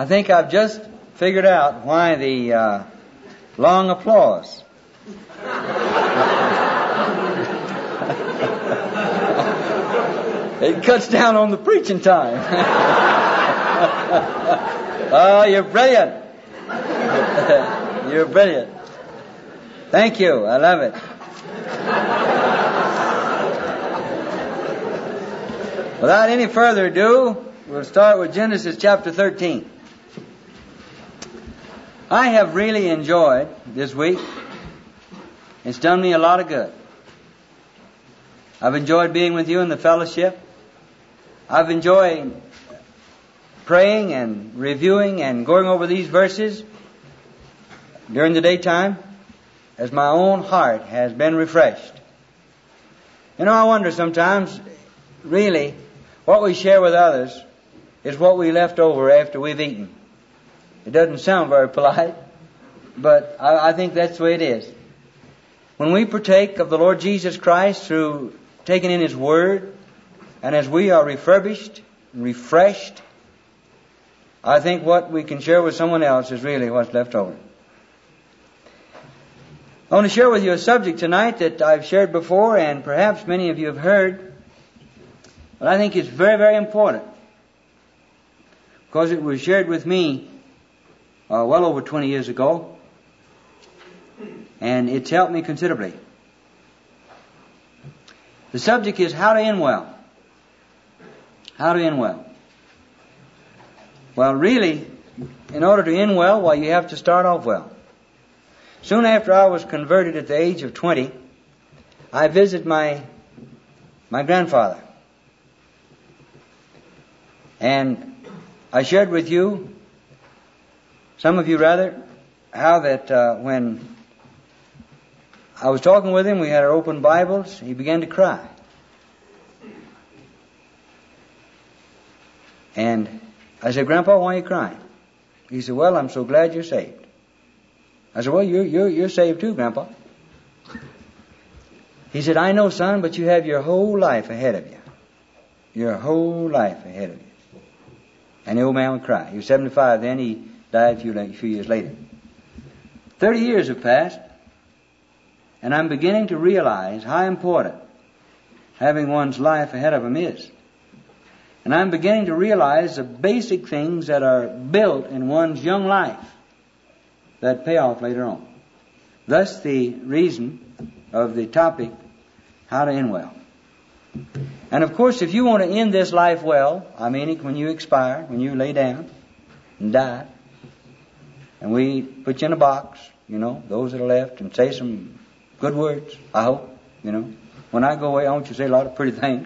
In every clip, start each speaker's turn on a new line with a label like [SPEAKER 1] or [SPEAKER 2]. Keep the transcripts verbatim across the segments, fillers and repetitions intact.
[SPEAKER 1] I think I've just figured out why the uh, long applause. It cuts down on the preaching time. Oh, you're brilliant. You're brilliant. Thank you. I love it. Without any further ado, we'll start with Genesis chapter thirteen. I have really enjoyed this week. It's done me a lot of good. I've enjoyed being with you in the fellowship. I've enjoyed praying and reviewing and going over these verses during the daytime as my own heart has been refreshed. You know, I wonder sometimes, really, what we share with others is what we left over after we've eaten. It doesn't sound very polite, but I, I think that's the way it is. When we partake of the Lord Jesus Christ through taking in His Word, and as we are refurbished and refreshed, I think what we can share with someone else is really what's left over. I want to share with you a subject tonight that I've shared before, and perhaps many of you have heard, but I think it's very, very important, because it was shared with me uh, well over twenty years ago, and it's helped me considerably. The subject is how to end well. How to end well. Well, really, in order to end well, well, you have to start off well. Soon after I was converted at the age of twenty, I visited my my grandfather. And I shared with you, some of you rather, how that uh, when I was talking with him, we had our open Bibles, he began to cry. And I said, "Grandpa, why are you crying?" He said, "Well, I'm so glad you're saved." I said, "Well, you're, you're, you're saved too, Grandpa." He said, "I know, son, but you have your whole life ahead of you. Your whole life ahead of you." And the old man would cry. He was seventy-five then. He died a few, a few years later. Thirty years have passed, and I'm beginning to realize how important having one's life ahead of him is. And I'm beginning to realize the basic things that are built in one's young life that pay off later on. Thus the reason of the topic, how to end well. And of course, if you want to end this life well, I mean it when you expire, when you lay down and die, and we put you in a box, you know, those that are left, and say some good words, I hope, you know. When I go away, I want you to say a lot of pretty things.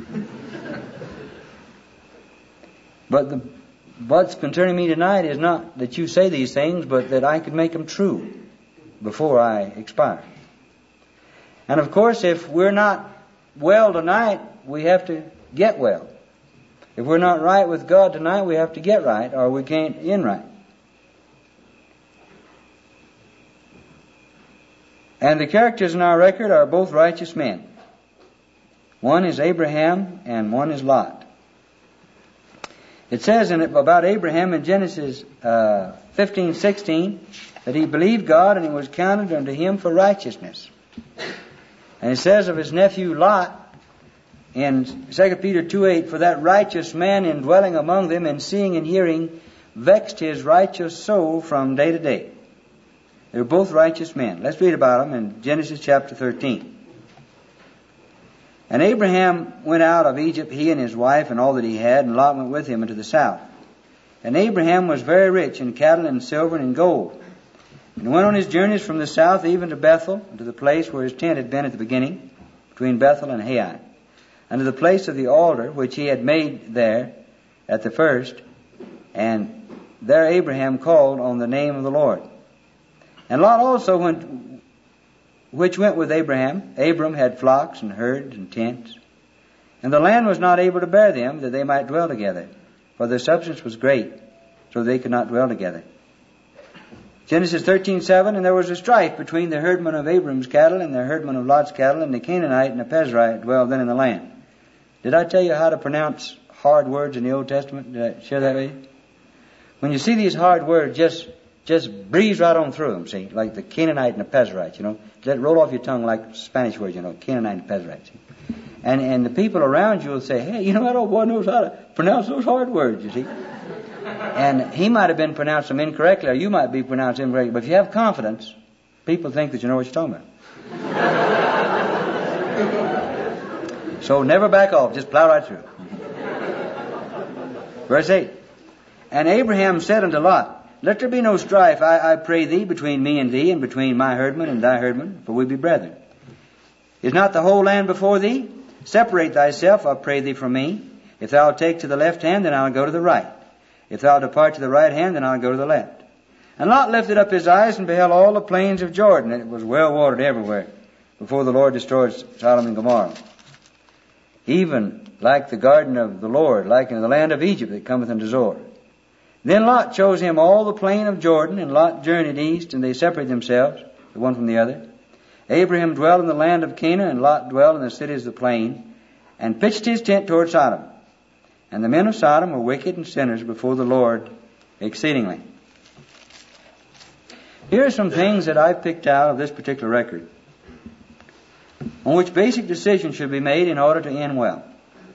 [SPEAKER 1] But the, what's concerning me tonight is not that you say these things, but that I could make them true before I expire. And of course, if we're not well tonight, we have to get well. If we're not right with God tonight, we have to get right, or we can't end right. And the characters in our record are both righteous men. One is Abraham and one is Lot. It says in it about Abraham in Genesis uh, fifteen sixteen that he believed God and it was counted unto him for righteousness. And it says of his nephew Lot in Second Peter two eight, for that righteous man in dwelling among them and seeing and hearing vexed his righteous soul from day to day. They were both righteous men. Let's read about them in Genesis chapter thirteen. And Abraham went out of Egypt, he and his wife and all that he had, and Lot went with him into the south. And Abraham was very rich in cattle and silver and in gold. And he went on his journeys from the south even to Bethel, to the place where his tent had been at the beginning, between Bethel and Hai, and to the place of the altar which he had made there at the first. And there Abraham called on the name of the Lord. And Lot also went, which went with Abraham. Abram had flocks and herds and tents. And the land was not able to bear them, that they might dwell together. For their substance was great, so they could not dwell together. Genesis thirteen seven, and there was a strife between the herdmen of Abram's cattle and the herdmen of Lot's cattle, and the Canaanite and the Perizzite dwelled then in the land. Did I tell you how to pronounce hard words in the Old Testament? Did I share that with you? When you see these hard words, just just breeze right on through them, see, like the Canaanite and the Pezerite, you know. Let it roll off your tongue like Spanish words, you know, Canaanite and Pezerite. See? And and the people around you will say, hey, you know, that old boy knows how to pronounce those hard words, you see. And he might have been pronounced them incorrectly, or you might be pronounced incorrectly. But if you have confidence, people think that you know what you're talking about. So never back off, just plow right through. Verse eight. And Abraham said unto Lot, let there be no strife, I, I pray thee, between me and thee, and between my herdmen and thy herdmen, for we be brethren. Is not the whole land before thee? Separate thyself, I pray thee, from me. If thou take to the left hand, then I'll go to the right. If thou depart to the right hand, then I'll go to the left. And Lot lifted up his eyes and beheld all the plains of Jordan, and it was well watered everywhere, before the Lord destroyed Sodom and Gomorrah. Even like the garden of the Lord, like in the land of Egypt that cometh unto Zoar. Then Lot chose him all the plain of Jordan, and Lot journeyed east, and they separated themselves, the one from the other. Abraham dwelt in the land of Canaan, and Lot dwelt in the cities of the plain, and pitched his tent toward Sodom. And the men of Sodom were wicked and sinners before the Lord exceedingly. Here are some things that I've picked out of this particular record, on which basic decisions should be made in order to end well.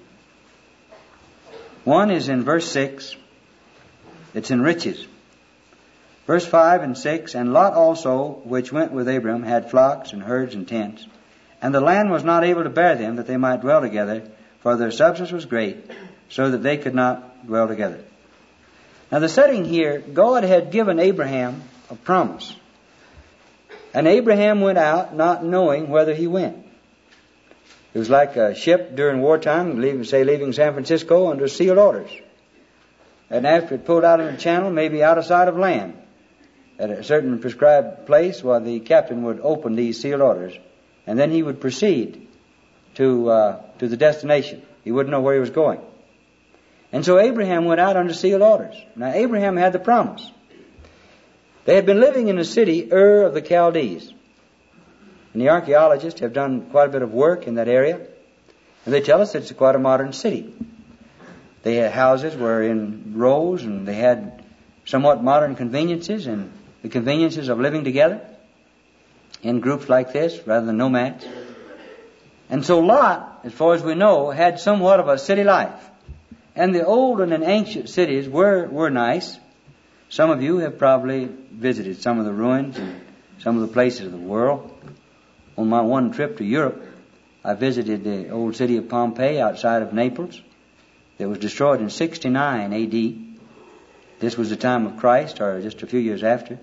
[SPEAKER 1] One is in verse six. It's in riches. Verse five and six, and Lot also, which went with Abram, had flocks and herds and tents. And the land was not able to bear them, that they might dwell together, for their substance was great, so that they could not dwell together. Now the setting here, God had given Abraham a promise. And Abraham went out not knowing whether he went. It was like a ship during wartime, leaving, say leaving San Francisco under sealed orders. And after it pulled out in the channel, maybe out of sight of land, at a certain prescribed place, while the captain would open these sealed orders, and then he would proceed to uh, to the destination. He wouldn't know where he was going. And so Abraham went out under sealed orders. Now Abraham had the promise. They had been living in the city Ur of the Chaldees. And the archaeologists have done quite a bit of work in that area. And they tell us it's quite a modern city. They had houses were in rows, and they had somewhat modern conveniences, and the conveniences of living together in groups like this rather than nomads. And so Lot, as far as we know, had somewhat of a city life. And the old and ancient cities were, were nice. Some of you have probably visited some of the ruins and some of the places of the world. On my one trip to Europe, I visited the old city of Pompeii outside of Naples. It was destroyed in sixty-nine A D. This was the time of Christ, or just a few years after.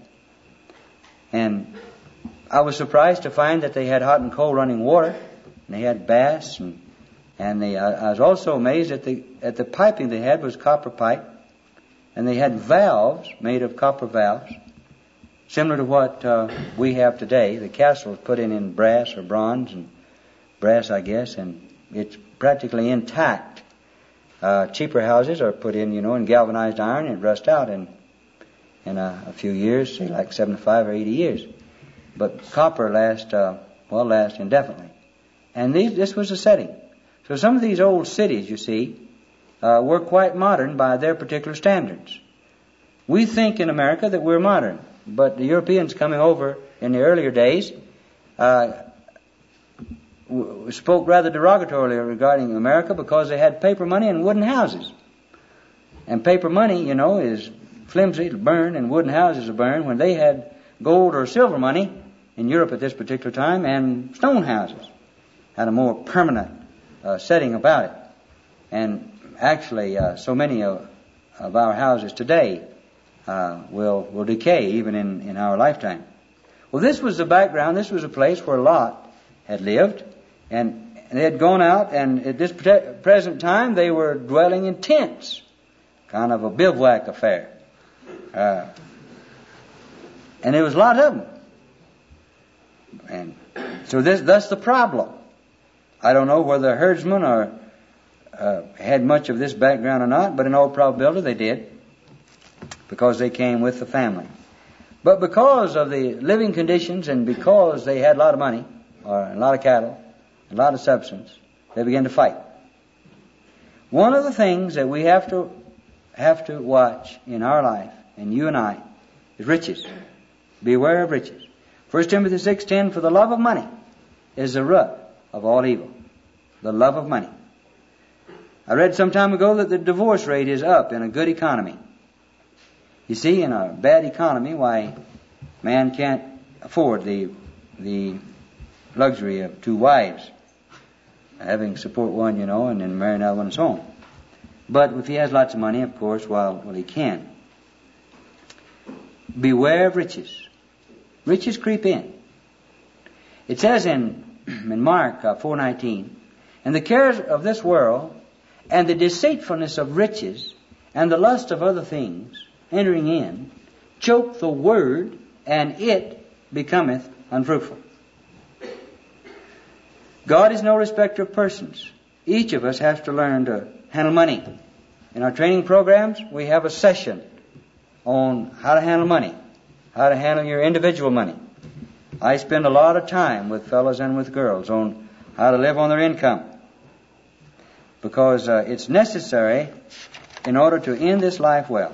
[SPEAKER 1] And I was surprised to find that they had hot and cold running water, and they had baths, and and they, I, I was also amazed at the at the piping they had was copper pipe, and they had valves made of copper valves, similar to what uh, we have today. The castle was put in in brass or bronze, and brass, I guess, and it's practically intact. Uh, cheaper houses are put in, you know, in galvanized iron and rust out in in a, a few years, say like seventy-five or eighty years. But copper lasts, uh, well, lasts indefinitely. And these, this was the setting. So some of these old cities, you see, uh, were quite modern by their particular standards. We think in America that we're modern, but the Europeans coming over in the earlier days uh, spoke rather derogatorily regarding America because they had paper money and wooden houses. And paper money, you know, is flimsy, it'll burn, and wooden houses will burn, when they had gold or silver money in Europe at this particular time, and stone houses had a more permanent uh, setting about it. And actually, uh, so many of, of our houses today uh, will will decay even in, in our lifetime. Well, this was the background. This was a place where Lot had lived, and they had gone out, and at this present time they were dwelling in tents, kind of a bivouac affair. Uh, and there was a lot of them. And so this, that's the problem. I don't know whether the herdsmen are, uh, had much of this background or not, but in all probability they did, because they came with the family. But because of the living conditions and because they had a lot of money, or a lot of cattle, a lot of substance, they began to fight. One of the things that we have to have to watch in our life, and you and I, is riches. Beware of riches. First Timothy six ten, for the love of money is the root of all evil. The love of money. I read some time ago that the divorce rate is up in a good economy. You see, in a bad economy, why, man can't afford the the luxury of two wives, having support one, you know, and then marry another one and so on. But if he has lots of money, of course, well, well, he can. Beware of riches. Riches creep in. It says in, in Mark uh, four nineteen, and the cares of this world, and the deceitfulness of riches, and the lust of other things, entering in, choke the word, and it becometh unfruitful. God is no respecter of persons. Each of us has to learn to handle money. In our training programs, we have a session on how to handle money, how to handle your individual money. I spend a lot of time with fellows and with girls on how to live on their income, because uh, it's necessary in order to end this life well.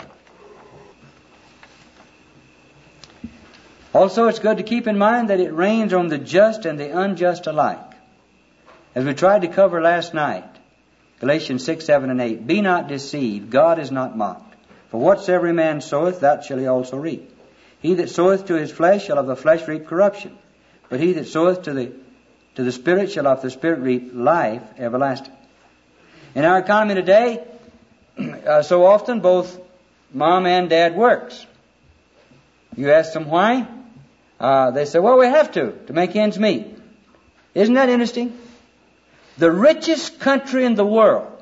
[SPEAKER 1] Also, it's good to keep in mind that it rains on the just and the unjust alike. As we tried to cover last night, Galatians six, seven, and eight, be not deceived, God is not mocked. For whatsoever a man soweth, that shall he also reap. He that soweth to his flesh shall of the flesh reap corruption. But he that soweth to the to the Spirit shall of the Spirit reap life everlasting. In our economy today, uh, so often both mom and dad works. You ask them why? Uh, they say, well, we have to, to make ends meet. Isn't that interesting? The richest country in the world,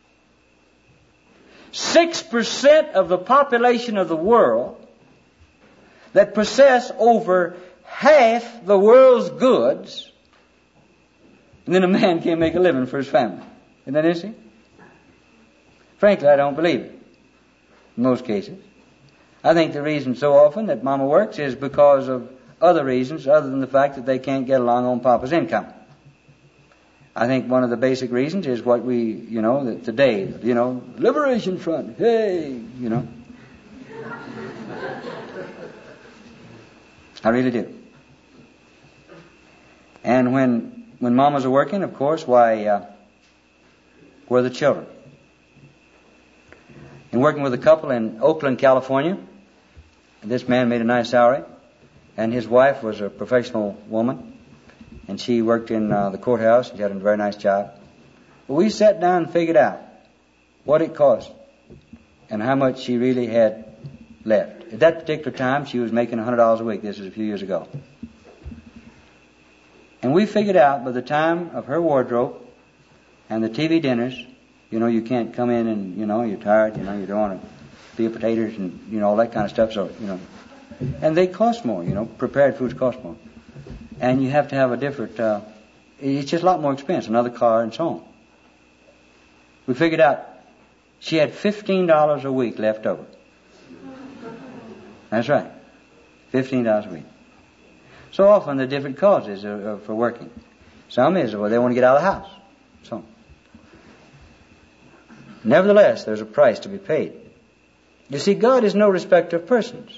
[SPEAKER 1] six percent of the population of the world that possess over half the world's goods, and then a man can't make a living for his family. Isn't that interesting? Frankly, I don't believe it in most cases. I think the reason so often that Mama works is because of other reasons other than the fact that they can't get along on Papa's income. I think one of the basic reasons is what we, you know, that today, you know, Liberation Front, hey, you know. I really do. And when when mamas are working, of course, why, uh, where are the children? And working with a couple in Oakland, California, this man made a nice salary, and his wife was a professional woman, and she worked in uh, the courthouse, and she had a very nice job. But we sat down and figured out what it cost and how much she really had left. At that particular time, she was making one hundred dollars a week. This was a few years ago. And we figured out by the time of her wardrobe and the T V dinners, you know, you can't come in and, you know, you're tired, you know, you don't want to peel potatoes and, you know, all that kind of stuff. So, you know, and they cost more, you know, prepared foods cost more. And you have to have a different, uh, it's just a lot more expense, another car and so on. We figured out she had fifteen dollars a week left over. That's right. fifteen dollars a week. So often the different causes are, are for working. Some is, well, they want to get out of the house. So, nevertheless, there's a price to be paid. You see, God is no respecter of persons.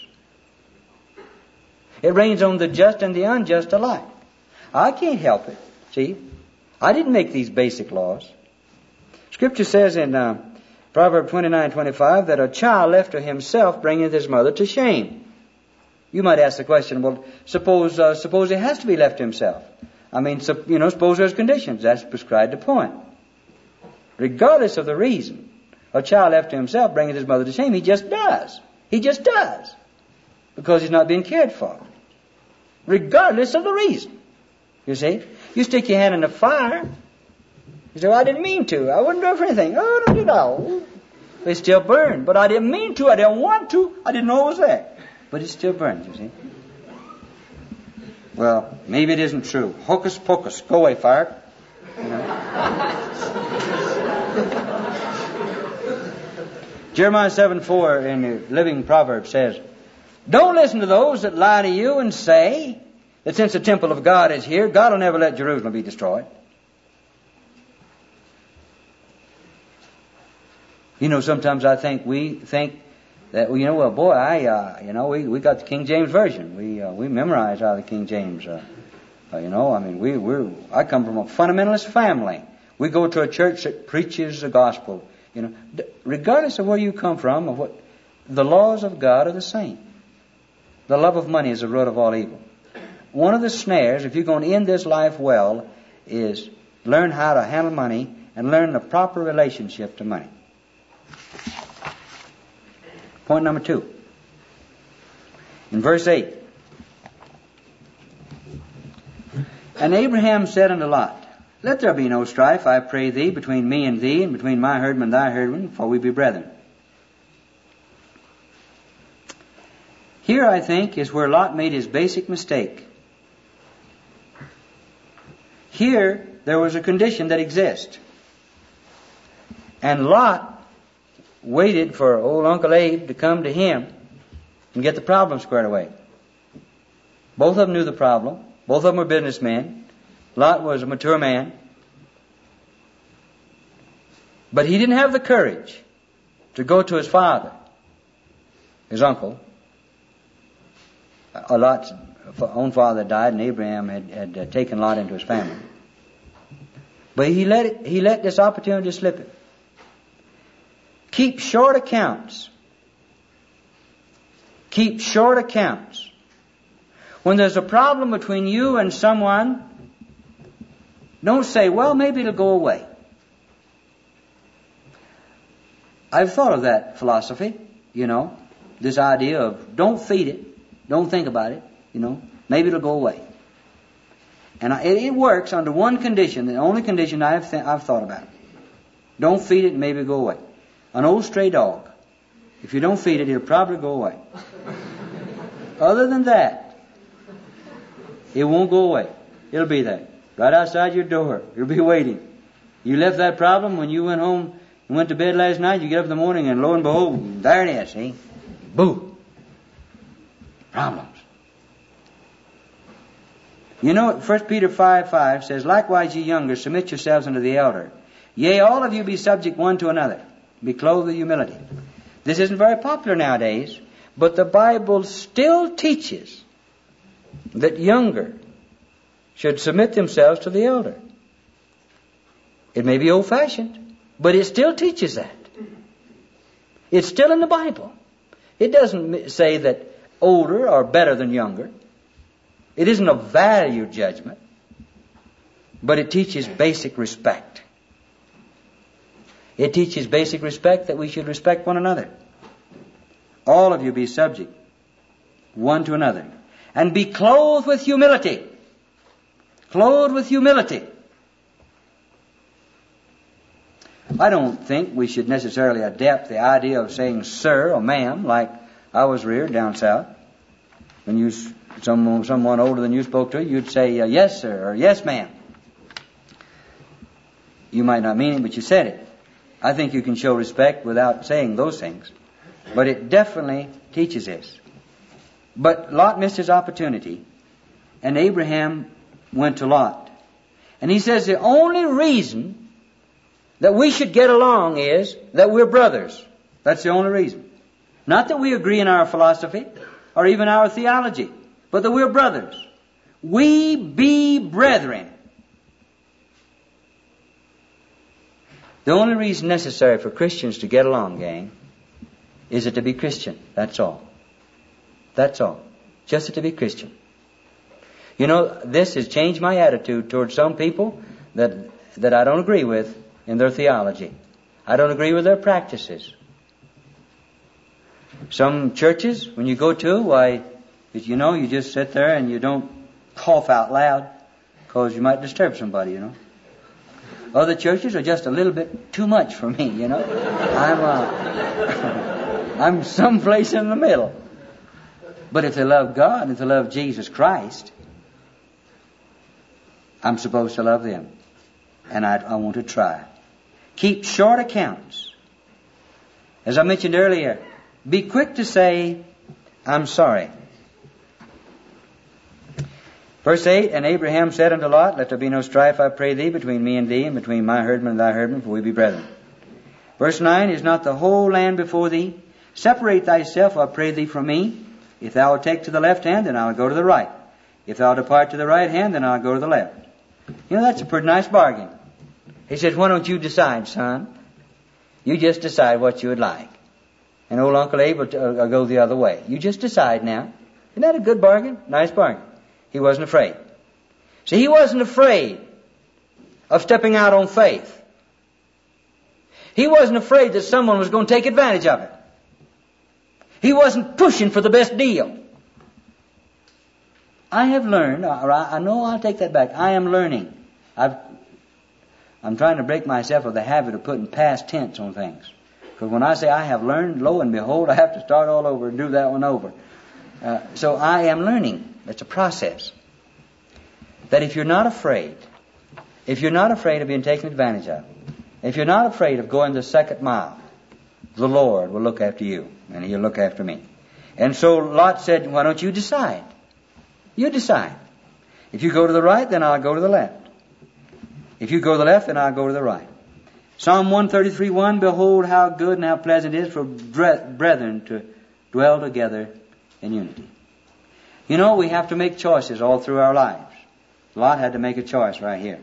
[SPEAKER 1] It rains on the just and the unjust alike. I can't help it. See, I didn't make these basic laws. Scripture says in uh, Proverbs twenty-nine twenty-five that a child left to himself bringeth his mother to shame. You might ask the question, well, suppose uh, suppose he has to be left to himself. I mean, so, you know, suppose there's conditions. That's prescribed upon. Regardless of the reason, a child left to himself bringeth his mother to shame. He just does. He just does. Because he's not being cared for. Regardless of the reason. You see? You stick your hand in the fire. You say, well, I didn't mean to. I wouldn't do it for anything. Oh, don't do that. They still burn. But I didn't mean to. I didn't want to. I didn't know it was there. But it still burns, you see. Well, maybe it isn't true. Hocus pocus. Go away, fire. You know? Jeremiah seven four in the Living Proverbs says, don't listen to those that lie to you and say that since the temple of God is here, God will never let Jerusalem be destroyed. You know, sometimes I think we think that, you know, well, boy, I, uh, you know, we, we got the King James Version. We, uh, we memorized out of the King James. Uh, uh, you know, I mean, we, we're, I come from a fundamentalist family. We go to a church that preaches the gospel. You know, D- regardless of where you come from, or what, the laws of God are the same. The love of money is the root of all evil. One of the snares, if you're going to end this life well, is learn how to handle money and learn the proper relationship to money. Point number two. In verse eight. And Abraham said unto Lot, Let there be no strife, I pray thee, between me and thee, and between my herdmen and thy herdmen, for we be brethren. Here, I think, is where Lot made his basic mistake. Here, there was a condition that exists. And Lot waited for old Uncle Abe to come to him and get the problem squared away. Both of them knew the problem. Both of them were businessmen. Lot was a mature man. But he didn't have the courage to go to his father, his uncle. Lot's own father died, and Abraham had, had uh, taken Lot into his family. But he let it, he let this opportunity slip him. Keep short accounts. Keep short accounts. When there's a problem between you and someone, don't say, well, maybe it'll go away. I've thought of that philosophy, you know, this idea of don't feed it, don't think about it, you know, maybe it'll go away. And I, it, it works under one condition, the only condition I've, th- I've thought about. Don't feed it, maybe it'll go away. An old stray dog, if you don't feed it, it'll probably go away. Other than that, it won't go away. It'll be there, right outside your door. You'll be waiting. You left that problem when you went home and went to bed last night. You get up in the morning and lo and behold, there it is, see? Boo. Problems. You know, First Peter five five says, Likewise, ye younger, submit yourselves unto the elder. Yea, all of you be subject one to another. Be clothed with humility. This isn't very popular nowadays, but the Bible still teaches that younger should submit themselves to the elder. It may be old-fashioned, but it still teaches that. It's still in the Bible. It doesn't say that older are better than younger. It isn't a value judgment, but it teaches basic respect. It teaches basic respect that we should respect one another. All of you be subject one to another. And be clothed with humility. Clothed with humility. I don't think we should necessarily adapt the idea of saying sir or ma'am like I was reared down south. When you someone, someone older than you spoke to, you'd say uh, yes sir or yes ma'am. You might not mean it, but you said it. I think you can show respect without saying those things. But it definitely teaches this. But Lot missed his opportunity, and Abraham went to Lot. And he says the only reason that we should get along is that we're brothers. That's the only reason. Not that we agree in our philosophy or even our theology, but that we're brothers. We be brethren. The only reason necessary for Christians to get along, gang, is it to be Christian. That's all. That's all. Just it to be Christian. You know, this has changed my attitude towards some people that that I don't agree with in their theology. I don't agree with their practices. Some churches, when you go to, why, you know, you just sit there and you don't cough out loud because you might disturb somebody, you know. Other churches are just a little bit too much for me, you know. I'm uh, I'm someplace in the middle. But if they love God and if they love Jesus Christ, I'm supposed to love them. And I, I want to try. Keep short accounts. As I mentioned earlier, be quick to say, I'm sorry. Verse eight, And Abraham said unto Lot, Let there be no strife, I pray thee, between me and thee, and between my herdmen and thy herdmen, for we be brethren. Verse nine, is not the whole land before thee? Separate thyself, I pray thee, from me. If thou wilt take to the left hand, then I'll go to the right. If thou depart to the right hand, then I'll go to the left. You know, that's a pretty nice bargain. He says, why don't you decide, son? You just decide what you would like. And old Uncle Abe will, t- will go the other way. You just decide now. Isn't that a good bargain? Nice bargain. He wasn't afraid. See, he wasn't afraid of stepping out on faith. He wasn't afraid that someone was going to take advantage of it. He wasn't pushing for the best deal. I have learned, or I, I know I'll take that back. I am learning. I've, I'm trying to break myself of the habit of putting past tense on things. Because when I say I have learned, lo and behold, I have to start all over and do that one over. Uh, so I am learning. It's a process. That if you're not afraid, if you're not afraid of being taken advantage of, if you're not afraid of going the second mile, the Lord will look after you, and He'll look after me. And so Lot said, why don't you decide? You decide. If you go to the right, then I'll go to the left. If you go to the left, then I'll go to the right. Psalm one thirty-three, one, behold how good and how pleasant it is for brethren to dwell together in unity. You know, we have to make choices all through our lives. Lot had to make a choice right here.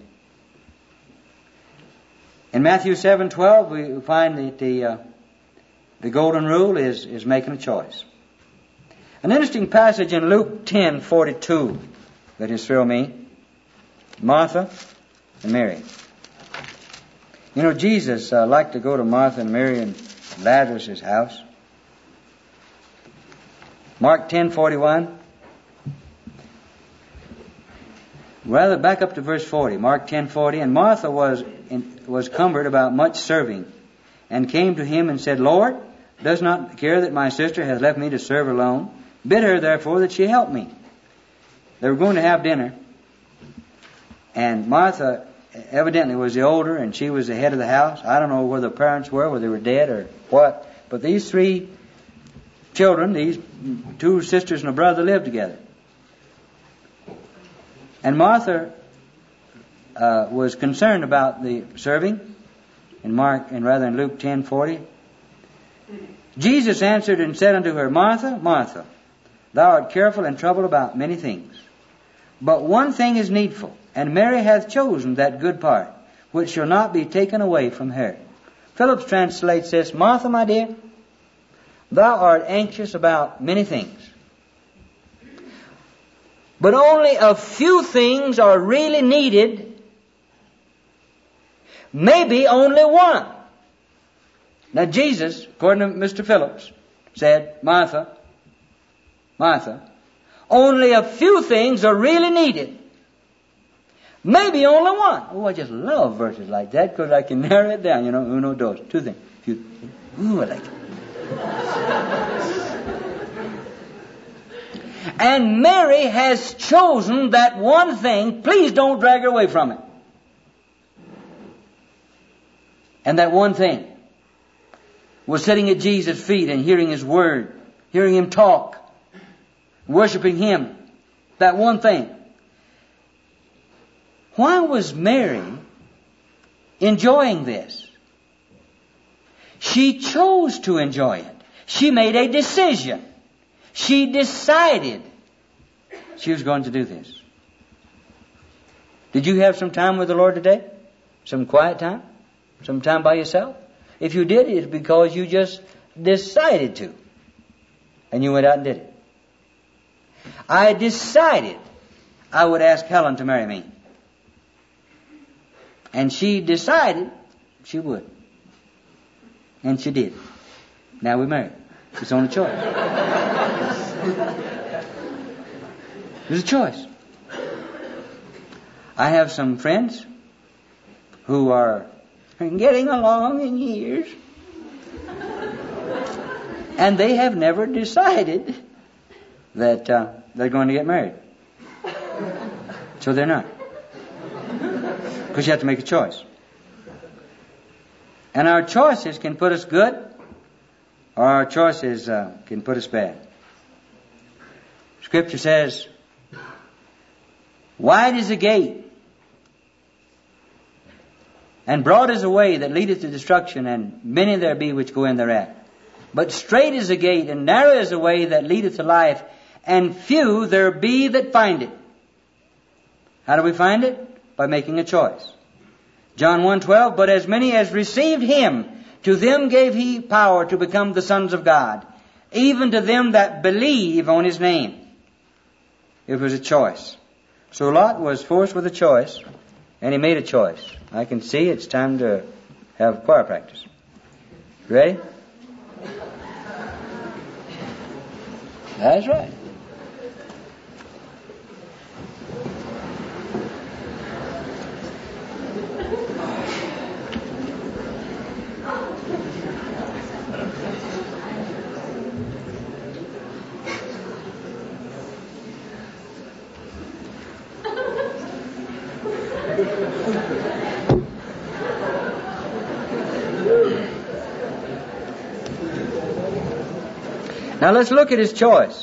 [SPEAKER 1] In Matthew seven twelve, we find that the uh, the golden rule is, is making a choice. An interesting passage in Luke ten forty-two that has thrilled me. Martha and Mary. You know, Jesus uh, liked to go to Martha and Mary and Lazarus' house. Mark ten forty-one. Rather, back up to verse forty. Mark ten forty. And Martha was in, was cumbered about much serving, and came to him and said, Lord, does not care that my sister has left me to serve alone? Bid her, therefore, that she help me. They were going to have dinner, and Martha evidently was the older, and she was the head of the house. I don't know where the parents were, whether they were dead or what, but these three children, these two sisters and a brother, lived together. And Martha uh, was concerned about the serving, in Mark, and rather in Luke ten forty. Jesus answered and said unto her, Martha, Martha, thou art careful and troubled about many things. But one thing is needful, and Mary hath chosen that good part, which shall not be taken away from her. Phillips translates this, Martha, my dear, thou art anxious about many things. But only a few things are really needed. Maybe only one. Now Jesus, according to Mister Phillips, said, Martha, Martha, only a few things are really needed. Maybe only one. Oh, I just love verses like that because I can narrow it down. You know, uno, dos, two things. Few. Ooh, I like it. And Mary has chosen that one thing. Please don't drag her away from it. And that one thing was sitting at Jesus' feet and hearing His Word, hearing Him talk, worshiping Him. That one thing. Why was Mary enjoying this? She chose to enjoy it. She made a decision. She decided she was going to do this. Did you have some time with the Lord today? Some quiet time? Some time by yourself? If you did, it's because you just decided to. And you went out and did it. I decided I would ask Helen to marry me. And she decided she would. And she did. Now we're married. It's only a choice. There's a choice. I have some friends who are getting along in years. And they have never decided that uh, they're going to get married. So they're not. Because you have to make a choice. And our choices can put us good, or our choices uh, can put us bad. Scripture says, wide is the gate, And broad is the way that leadeth to destruction, and many there be which go in thereat. But strait is the gate, and narrow is the way that leadeth to life, and few there be that find it. How do we find it? By making a choice. John one twelve, but as many as received him, to them gave he power to become the sons of God, even to them that believe on his name. It was a choice. So Lot was forced with a choice, and he made a choice. I can see it's time to have choir practice. Ready? That's right. Now let's look at his choice.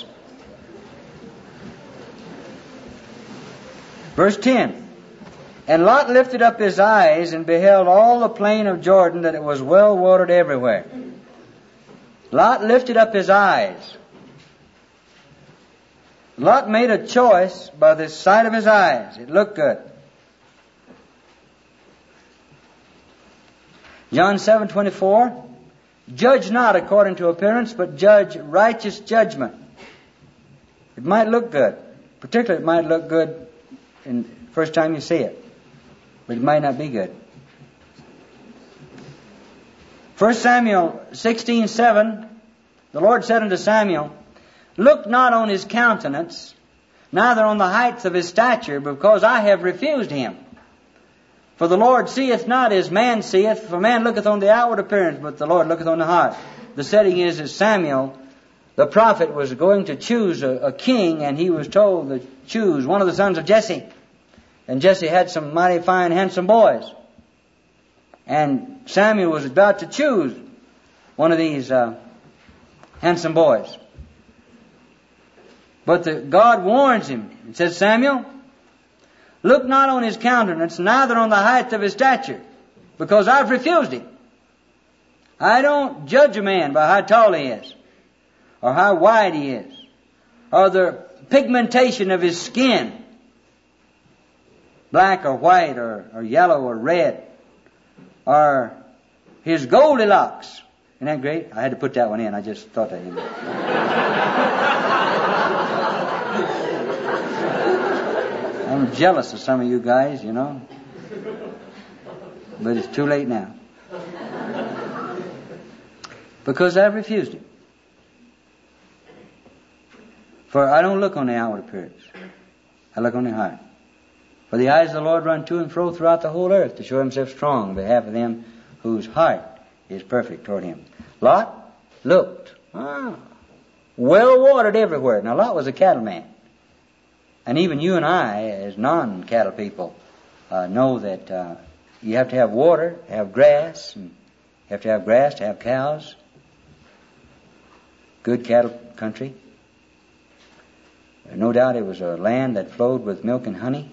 [SPEAKER 1] Verse ten. And Lot lifted up his eyes and beheld all the plain of Jordan, that it was well watered everywhere. Lot lifted up his eyes. Lot made a choice by the sight of his eyes. It looked good. John seven twenty-four. Judge not according to appearance, but judge righteous judgment. It might look good. Particularly it might look good in the first time you see it. But it might not be good. First Samuel sixteen seven, the Lord said unto Samuel, look not on his countenance, neither on the height of his stature, because I have refused him. For the Lord seeth not as man seeth, for man looketh on the outward appearance, but the Lord looketh on the heart. The setting is that Samuel, the prophet, was going to choose a, a king, and he was told to choose one of the sons of Jesse. And Jesse had some mighty fine, handsome boys. And Samuel was about to choose one of these uh, handsome boys. But the, God warns him. It says, Samuel, look not on his countenance, neither on the height of his stature, because I've refused him. I don't judge a man by how tall he is, or how wide he is, or the pigmentation of his skin, black or white, or, or yellow or red, or his Goldilocks. Isn't that great? I had to put that one in. I just thought that in. I'm jealous of some of you guys, you know. But it's too late now. Because I've refused it. For I don't look on the outward appearance. I look on the heart. For the eyes of the Lord run to and fro throughout the whole earth, to show himself strong on behalf of them whose heart is perfect toward him. Lot looked. Ah, well watered everywhere. Now Lot was a cattleman. And even you and I, as non-cattle people, uh, know that uh, you have to have water, have grass, and you have to have grass to have cows. Good cattle country. No doubt it was a land that flowed with milk and honey.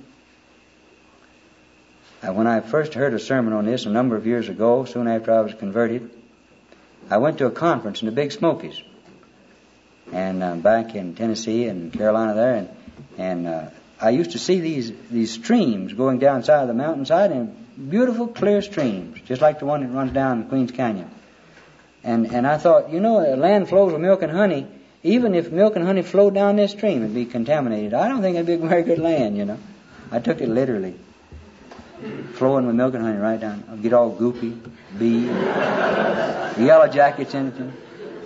[SPEAKER 1] Uh, when I first heard a sermon on this a number of years ago, soon after I was converted, I went to a conference in the Big Smokies, and uh, back in Tennessee and Carolina there, and And uh, I used to see these these streams going down side of the mountainside, and beautiful clear streams, just like the one that runs down Queens Canyon. And and I thought, you know, the land flows with milk and honey. Even if milk and honey flowed down this stream, it'd be contaminated. I don't think it'd be a very good land, you know. I took it literally, flowing with milk and honey right down. I'd get all goopy, bee, yellow jackets in it. You know.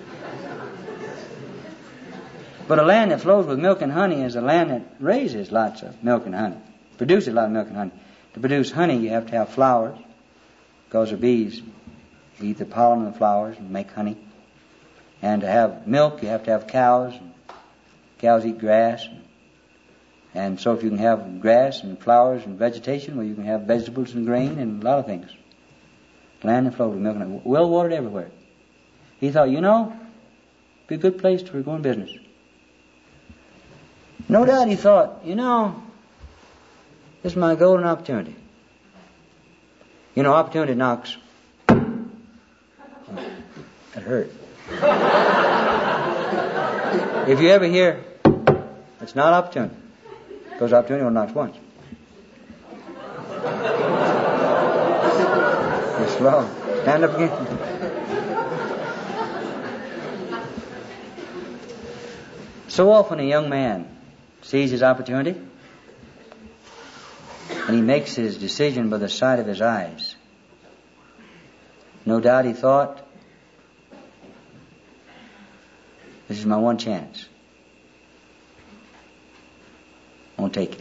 [SPEAKER 1] But a land that flows with milk and honey is a land that raises lots of milk and honey, produces a lot of milk and honey. To produce honey, you have to have flowers, because the bees eat the pollen of the flowers and make honey. And to have milk, you have to have cows. And cows eat grass. And so if you can have grass and flowers and vegetation, well, you can have vegetables and grain and a lot of things. Land that flows with milk and honey, well watered everywhere. He thought, you know, it'd be a good place to go in business. No doubt he thought, you know, this is my golden opportunity. You know, opportunity knocks. Oh, that hurt. If you ever hear, it's not opportunity, because opportunity only knocks once. It's wrong. Stand up again. So often a young man sees his opportunity and he makes his decision by the sight of his eyes. No doubt he thought, this is my one chance. I won't take it.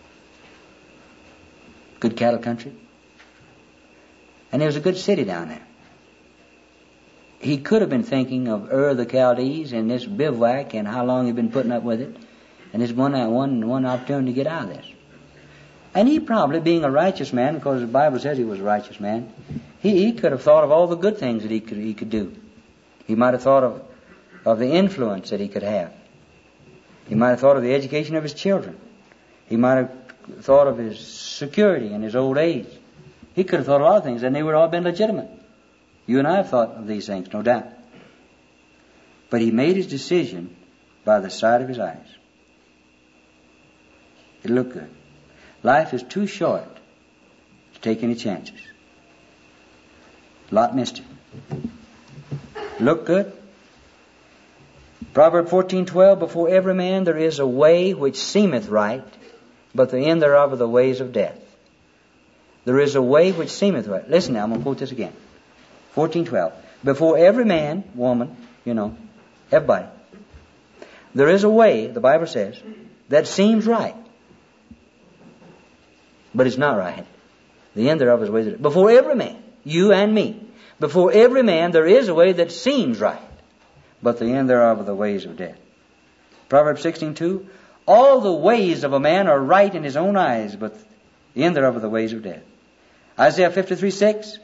[SPEAKER 1] Good cattle country. And there was a good city down there. He could have been thinking of Ur of the Chaldees and this bivouac and how long he'd been putting up with it. And this one, one, one opportunity to get out of this. And he probably, being a righteous man, because the Bible says he was a righteous man, he, he could have thought of all the good things that he could, he could do. He might have thought of, of the influence that he could have. He might have thought of the education of his children. He might have thought of his security in his old age. He could have thought of a lot of things, and they would all have been legitimate. You and I have thought of these things, no doubt. But he made his decision by the sight of his eyes. It looked good. Life is too short to take any chances. Lot missed it. Look good. Proverbs fourteen twelve, before every man there is a way which seemeth right, but the end thereof are the ways of death. There is a way which seemeth right. Listen now, I'm going to quote this again. fourteen twelve. Before every man, woman, you know, everybody, there is a way, the Bible says, that seems right. But it's not right. The end thereof is ways of death. Before every man, you and me, before every man there is a way that seems right. But the end thereof are the ways of death. Proverbs sixteen two. All the ways of a man are right in his own eyes, but the end thereof are the ways of death. Isaiah fifty-three six.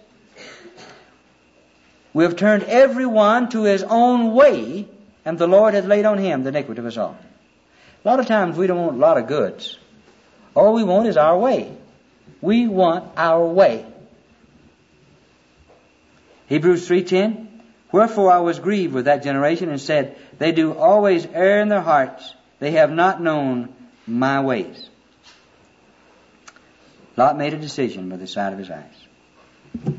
[SPEAKER 1] We have turned every one to his own way, and the Lord hath laid on him the iniquity of us all. A lot of times we don't want a lot of goods. All we want is our way. We want our way. Hebrews three ten. Wherefore I was grieved with that generation and said, they do always err in their hearts. They have not known my ways. Lot made a decision by the sight of his eyes.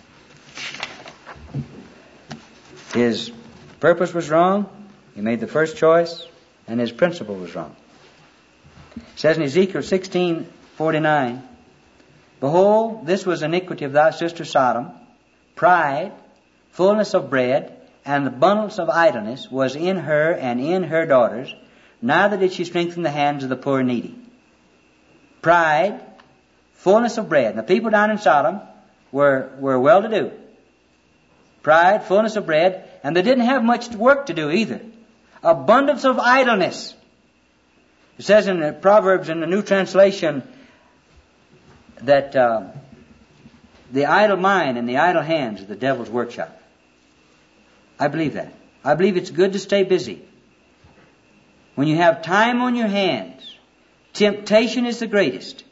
[SPEAKER 1] His purpose was wrong. He made the first choice, and his principle was wrong. It says in Ezekiel sixteen forty-nine, behold, this was iniquity of thy sister Sodom. Pride, fullness of bread, and abundance of idleness was in her and in her daughters. Neither did she strengthen the hands of the poor and needy. Pride, fullness of bread. Now, people down in Sodom were, were well-to-do. Pride, fullness of bread, and they didn't have much work to do either. Abundance of idleness. It says in the Proverbs in the New Translation that uh, the idle mind and the idle hands are the devil's workshop. I believe that. I believe it's good to stay busy. When you have time on your hands, temptation is the greatest.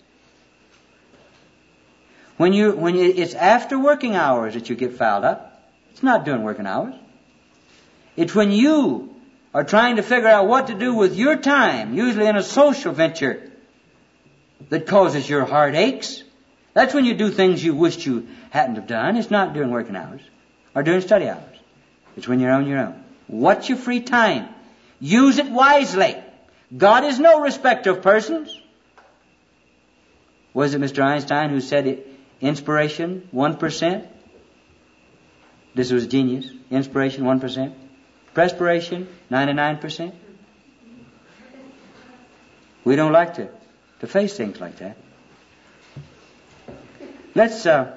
[SPEAKER 1] When you, when you, it's after working hours that you get fouled up. It's not during working hours. It's when you are trying to figure out what to do with your time, usually in a social venture, that causes your heart aches. That's when you do things you wished you hadn't have done. It's not during working hours or during study hours. It's when you're on your own. What's your free time? Use it wisely. God is no respecter of persons. Was it Mister Einstein who said it, inspiration, one percent? This was genius. Inspiration, one percent. Perspiration, ninety-nine percent. We don't like to, to face things like that. Let's, uh,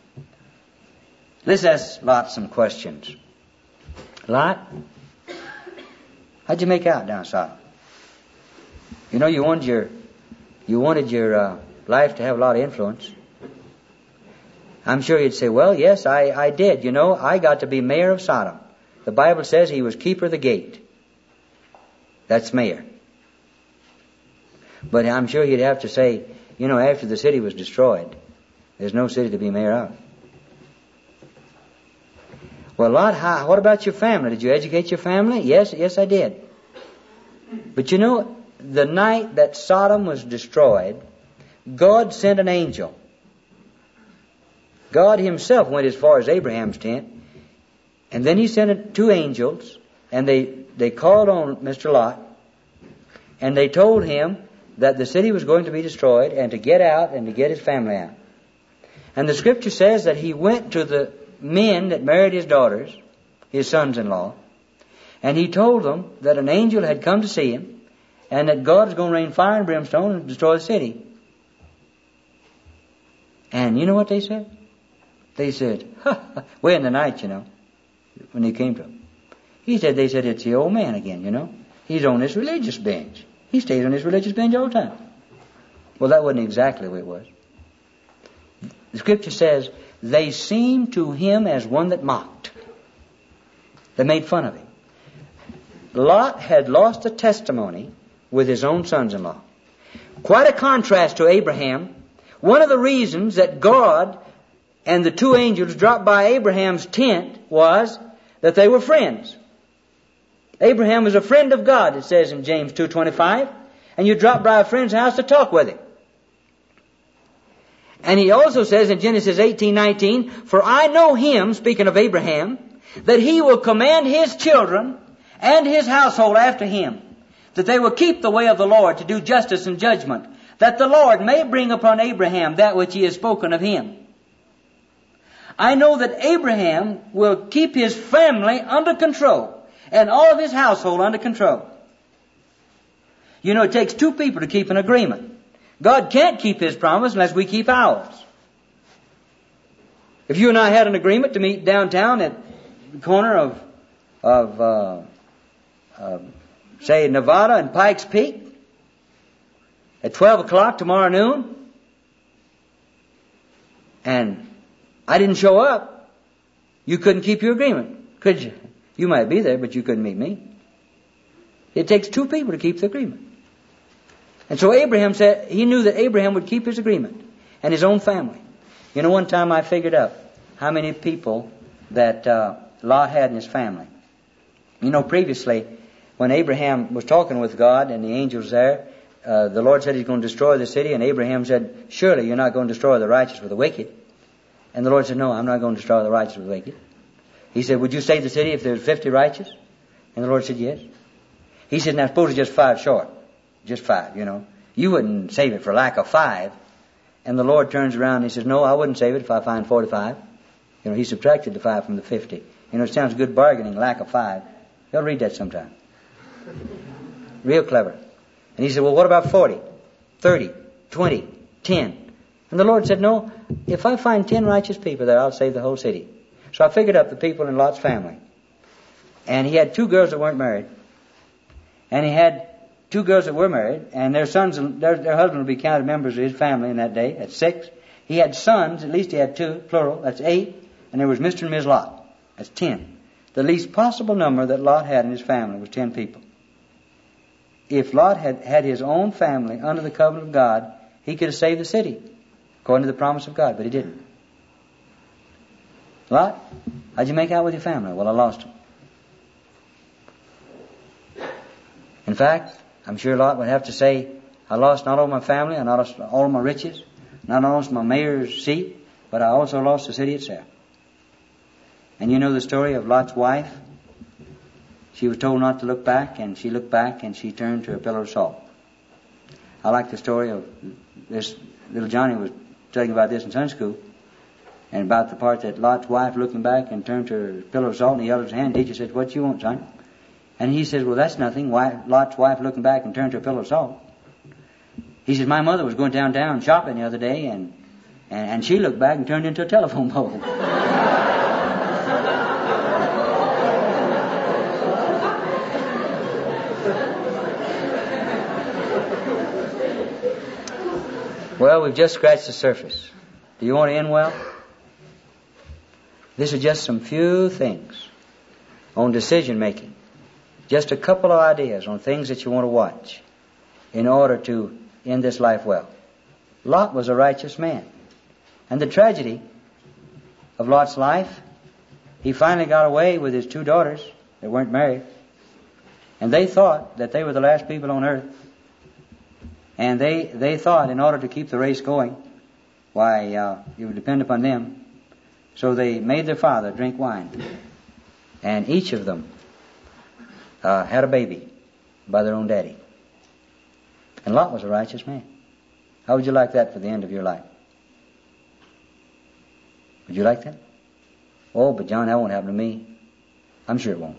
[SPEAKER 1] let's ask Lot some questions. Lot, how'd you make out down south? You know, you wanted your, you wanted your uh, life to have a lot of influence. I'm sure you'd say, well, yes, I, I did. You know, I got to be mayor of Sodom. The Bible says he was keeper of the gate. That's mayor. But I'm sure he'd have to say, you know, after the city was destroyed, There's no city to be mayor of. Well, Lot, how, what about your family? Did you educate your family? Yes, yes, I did. But you know, the night that Sodom was destroyed, God sent an angel. God himself went as far as Abraham's tent, and then he sent two angels, and they, they called on Mister Lot, and they told him that the city was going to be destroyed, and to get out and to get his family out. And the scripture says that he went to the men that married his daughters, his sons-in-law, and he told them that an angel had come to see him, and that God was going to rain fire and brimstone and destroy the city. And you know what they said? They said, ha, ha, way in the night, you know, when they came to him. He said, they said, it's the old man again, you know. He's on this religious bench. He stays on this religious bench all the time. Well, that wasn't exactly the way it was. The scripture says, they seemed to him as one that mocked. They made fun of him. Lot had lost a testimony with his own sons-in-law. Quite a contrast to Abraham. One of the reasons that God and the two angels dropped by Abraham's tent was that they were friends. Abraham was a friend of God, it says in James two twenty-five, and you drop by a friend's house to talk with him. And he also says in Genesis eighteen nineteen, for I know him, speaking of Abraham, that he will command his children and his household after him, that they will keep the way of the Lord to do justice and judgment, that the Lord may bring upon Abraham that which he has spoken of him. I know that Abraham will keep his family under control and all of his household under control. You know, it takes two people to keep an agreement. God can't keep his promise unless we keep ours. If you and I had an agreement to meet downtown at the corner of, of uh, uh, say, Nevada and Pikes Peak at twelve o'clock tomorrow noon, and I didn't show up, you couldn't keep your agreement, could you? You might be there, but you couldn't meet me. It takes two people to keep the agreement. And so Abraham said, he knew that Abraham would keep his agreement and his own family. You know, one time I figured out how many people that uh, Lot had in his family. You know, previously, when Abraham was talking with God and the angels there, uh, the Lord said he's going to destroy the city, and Abraham said, surely you're not going to destroy the righteous with the wicked. And the Lord said, no, I'm not going to destroy the righteous with the wicked. He said, would you save the city if there's fifty righteous? And the Lord said, yes. He said, now suppose it's just five short. Just five, you know. You wouldn't save it for lack of five. And the Lord turns around and he says, no, I wouldn't save it if I find forty-five. You know, he subtracted the five from the fifty. You know, it sounds good bargaining, lack of five. You'll read that sometime. Real clever. And he said, well, what about forty, thirty, twenty, ten? And the Lord said, no, if I find ten righteous people there, I'll save the whole city. So I figured up the people in Lot's family. And he had two girls that weren't married. And he had two girls that were married, and their sons, their, their husband would be counted members of his family in that day. That's six. He had sons, at least he had two, plural, that's eight. And there was Mister and Miz Lot. That's ten. The least possible number that Lot had in his family was ten people. If Lot had had his own family under the covenant of God, he could have saved the city, according to the promise of God, but he didn't. Lot, how'd you make out with your family? Well, I lost them. In fact, I'm sure Lot would have to say, I lost not all my family, I lost all my riches, not only my mayor's seat, but I also lost the city itself. And you know the story of Lot's wife? She was told not to look back, and she looked back, and she turned to a pillar of salt. I like the story of this. Little Johnny was telling about this in Sunday school, and about the part that Lot's wife looking back and turned to her pillar of salt, and he held his hand. Teacher said, what you want, son? And he says, well, that's nothing. Why, Lot's wife looking back and turned to a pillar of salt. He says, my mother was going downtown shopping the other day, and, and, and she looked back and turned into a telephone pole. Well, we've just scratched the surface. Do you want to end well? This is just some few things on decision making. Just a couple of ideas on things that you want to watch in order to end this life well. Lot was a righteous man. And the tragedy of Lot's life, he finally got away with his two daughters that weren't married. And they thought that they were the last people on earth. And they, they thought in order to keep the race going, why, uh, it would depend upon them. So they made their father drink wine. And each of them uh, had a baby by their own daddy. And Lot was a righteous man. How would you like that for the end of your life? Would you like that? Oh, but John, that won't happen to me. I'm sure it won't.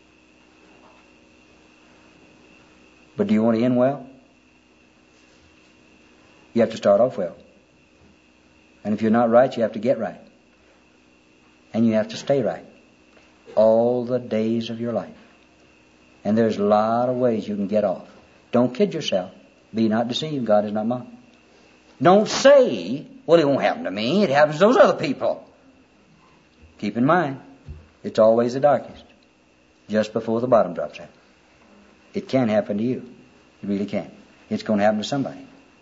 [SPEAKER 1] But do you want to end well? You have to start off well. And if you're not right, you have to get right. And you have to stay right all the days of your life. And there's a lot of ways you can get off. Don't kid yourself. Be not deceived. God is not mocked. Don't say, well, it won't happen to me. It happens to those other people. Keep in mind, it's always the darkest, just before the bottom drops out. It can happen to you. It really can. It's going to happen to somebody.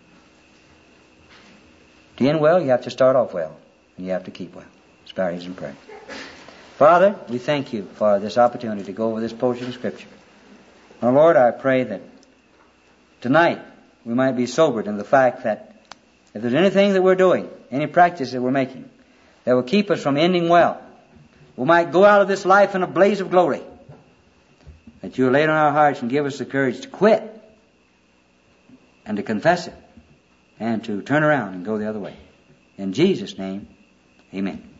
[SPEAKER 1] To end well, you have to start off well, and you have to keep well. Let's bow our heads in prayer. Father, we thank you for this opportunity to go over this portion of Scripture. Now, Lord, I pray that tonight we might be sobered in the fact that if there's anything that we're doing, any practice that we're making, that will keep us from ending well, we might go out of this life in a blaze of glory. That you'll lay it on our hearts and give us the courage to quit and to confess it and to turn around and go the other way. In Jesus' name, amen.